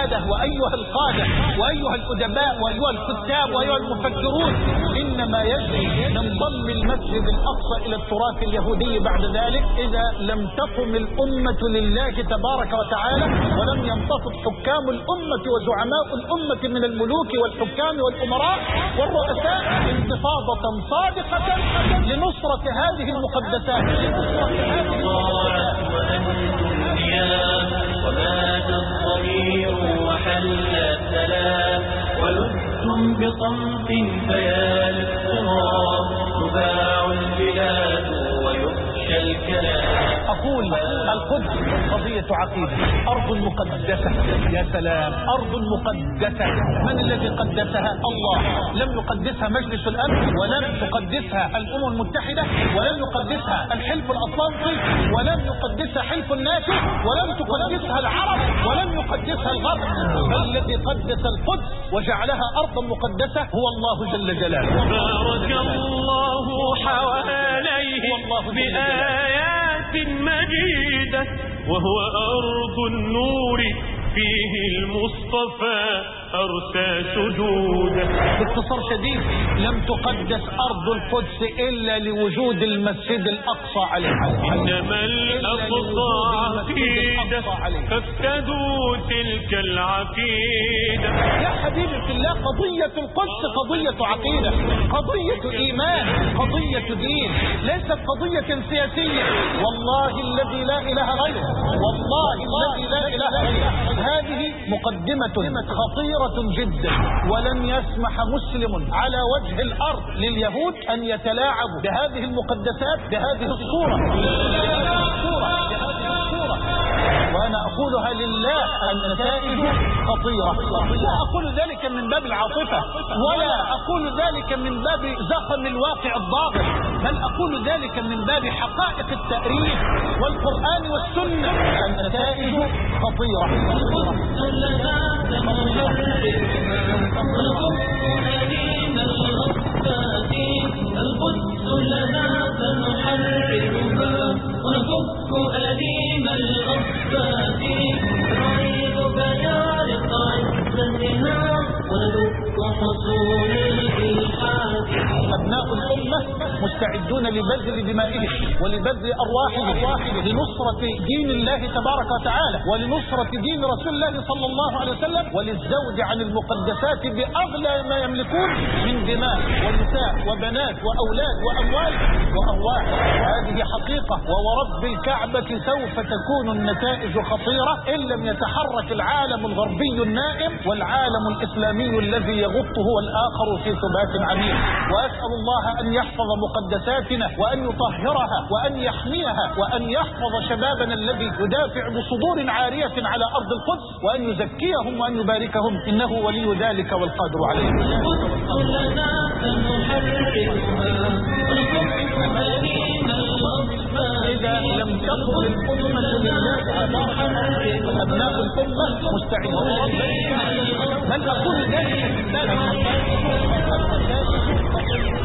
السادة وأيها القادة وأيها الأدباء وأيها الكتاب وأيها المفكرون، إنما يجري من ضم المسجد الأقصى إلى التراث اليهودي بعد ذلك إذا لم تقم الأمة لله تبارك وتعالى، ولم ينتفض حكام الأمة وزعماء الأمة من الملوك والحكام والأمراء والرؤساء انتفاضة صادقة لنصرة هذه المقدسات. ومات الضمير وحل السلام، ولدتم بصمت فيا للصمام، تباع البلاد ويخشى الكلام. أقول القدس قضية عقيدة، أرض مقدسة. يا سلام، أرض مقدسة. من الذي قدسها؟ الله. لم يقدسها مجلس الأمن، ولم تقدسها الأمم المتحدة، ولم يقدسها الحلف الأطلنطي، ولم يقدسها حلف الناتو، ولم تقدسها العرب، ولم يقدسها الغرب. بل الذي قدس القدس وجعلها أرضا مقدسة هو الله جل جلاله. بارك الله حواليه بآيات مجيدة، وهو أرض النور فيه المصطفى أرسى سجودا. باختصار شديد، لم تقدس أرض القدس إلا لوجود المسجد الأقصى عليه. إنما الأقصى عقيدة فافتدوا تلك العقيدة. يا حبيبي في الله، قضية القدس قضية عقيدة، قضية إيمان، قضية دين، ليست قضية سياسية. والله الذي لا إله غيره، والله الذي لا إله غيره. هذه مقدمة خطيرة جدا، ولن يسمح مسلم على وجه الأرض لليهود أن يتلاعبوا بهذه المقدسات بهذه الصورة. وأنا أقولها لله، النتائج خطيرة. لا أقول ذلك من باب العاطفة، ولا أقول ذلك من باب زخم الواقع الضاغط، بل أقول ذلك من باب حقائق التاريخ والقرآن والسنة. النتائج خطيرة. القدس لنا فنحررها ونفك أليم الأصفاد، نعيد بيارق عزتها وندك حصول الإلحاد. أبناء الأمة مستعدون لبذل دمائهم ولبذل أرواحهم لنصرة دين الله تبارك وتعالى، ولنصرة دين رسول الله صلى الله عليه وسلم، وللزوج عن المقدسات بأغلى ما يملكون من دماء ونساء وبنات وأولاد وأموال وأرواح. هذه حقيقة، وورب الكعبة سوف تكون النتائج خطيرة إن لم يتحرك العالم الغربي النائم والعالم الإسلامي الذي يغطه والآخر في ثبات عميق. وأسأل الله أن يحفظ مقدساتنا وأن يطهرها وأن يحميها وأن يحفظ شبابنا الذي يدافع بصدور عارية على أرض القدس، وأن يزكيهم وأن يباركهم، إنه ولي ذلك والقادر عليه. إذا لم تكن الأمة لله أبناء الأمة مستعدون، بل أقول ذلك